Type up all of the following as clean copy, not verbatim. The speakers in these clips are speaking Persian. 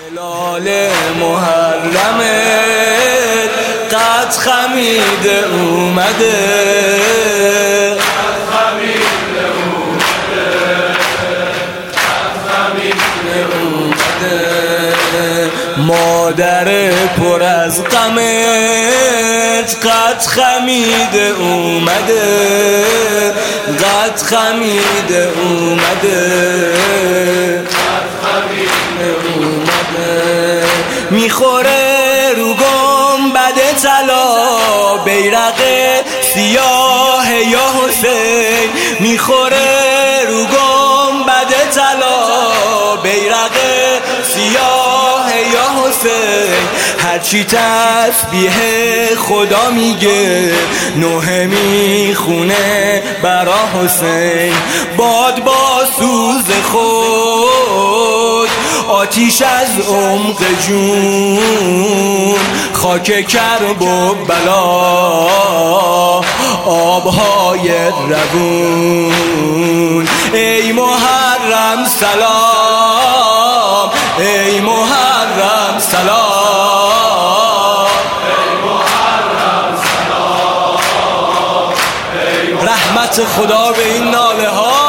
هلال محرم قد خمیده اومده، مادر پر از غمت قد خمیده اومده، قد خمیده اومده، میخوره رو گنبد طلا بیرق سیاه یا حسین، میخوره رو گنبد طلا بیرق سیاه یا حسین، هرچی تسبیح خدا میگه نوحه میخونه برا حسین، باد با سوز خود آتیش از عمق جون، خاک کرب و بلا آبهای روون، ای محرم سلام، ای محرم سلام، ای محرم سلام، رحمت خدا به این ناله ها،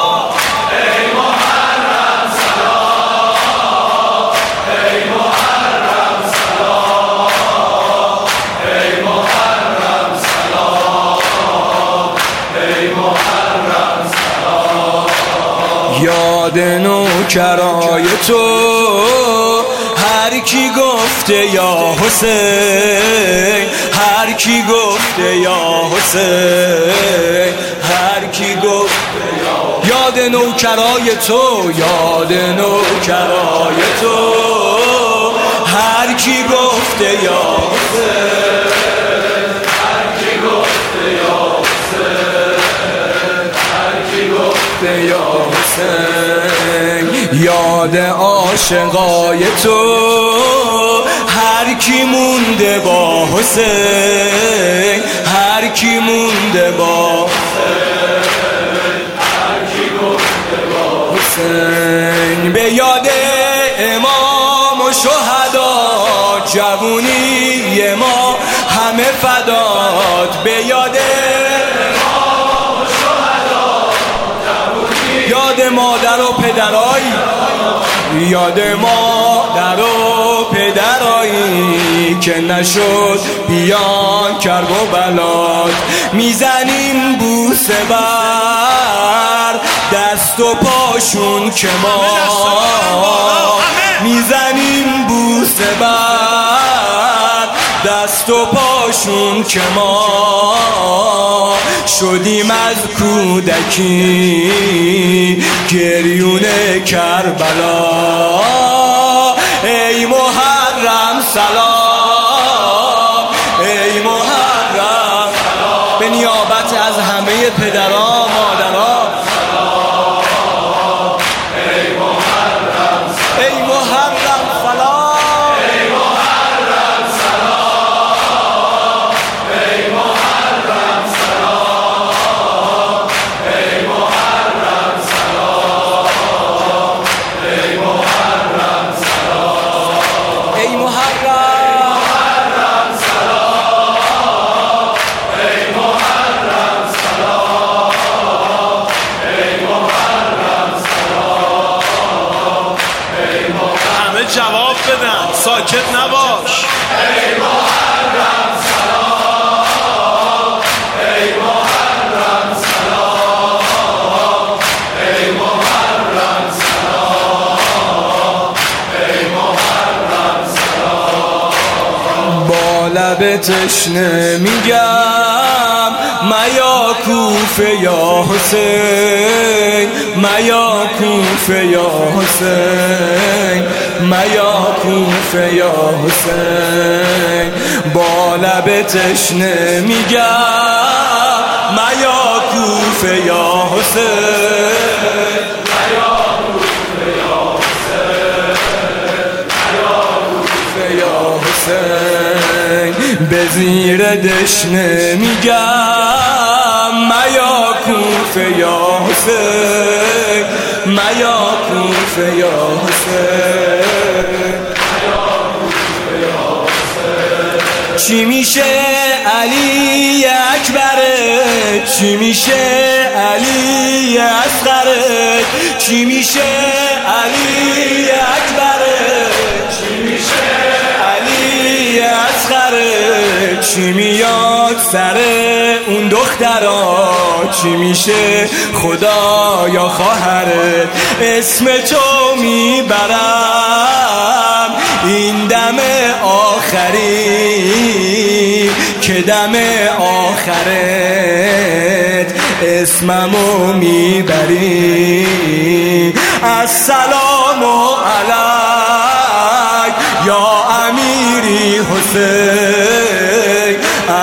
یاد نوکرای تو هر کی گفته یا حسین، هر کی گفته یا حسین، هر کی گفته یاد نوکرای تو، یاد نوکرای تو هر کی گفته یا حسین، هر کی گفته یا حسین، هر کی گفته یا حسین، یاد عاشقای تو هر کی مونده با حسین، هر کی مونده با حسین، هر کی گفته با حسین، به یاد امام و شهدا جوونی ما همه فدات، به یاد یاد مادر و پدرایی، یاد مادر و پدرایی که نشد بیان کرب و بلاد، میزنیم بوسه بر دست و پاشون که ما، میزنیم بوسه بر دست و پاشون که ما شدیم از کودکی گریون کربلا، ای محرم سلام، ای محرم سلام، به نیابت از همه پدرها مادرها سلام، ای محرم سلام، ای محرم سلام، ای محرم سلام، ای محرم سلام، ای محرم سلام، ای محرم سلام، ای محرم سلام، ای محرم سلام، ای محرم سلام، ای محرم، همه جواب بدن ساکت نباش، ای محرم سلام، ای محرم سلام، ای محرم سلام، ای محرم سلام، با لب تشنه میگم میا کوفه یا حسین، میا کوفه یا حسین، میا کوفه یا حسین، با لب تشنه میگم میا کوفه یا حسین، میا کوفه یا حسین، میا کوفه یا حسین، به زیر دشنه میگم میا کوفه یا حسین، میا کوفه یا حسین. چی میشه علی اکبره، چی میشه علی اصغره، چی میشه علی اکبره، چی میشه علی اصغره، چی میاد سر اون دخترا، چی میشه خدا یا خواهرت. اسم تو میبرم این دم آخری که دم آخرت اسممو میبری. السلام علیک یا امیری حسین،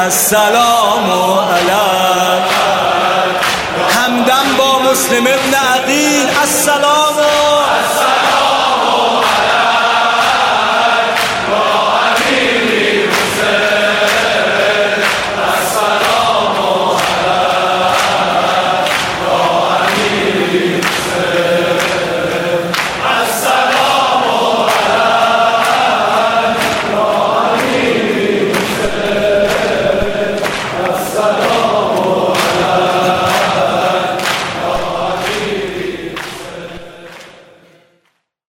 السلام علیک. همدم با مسلم ابن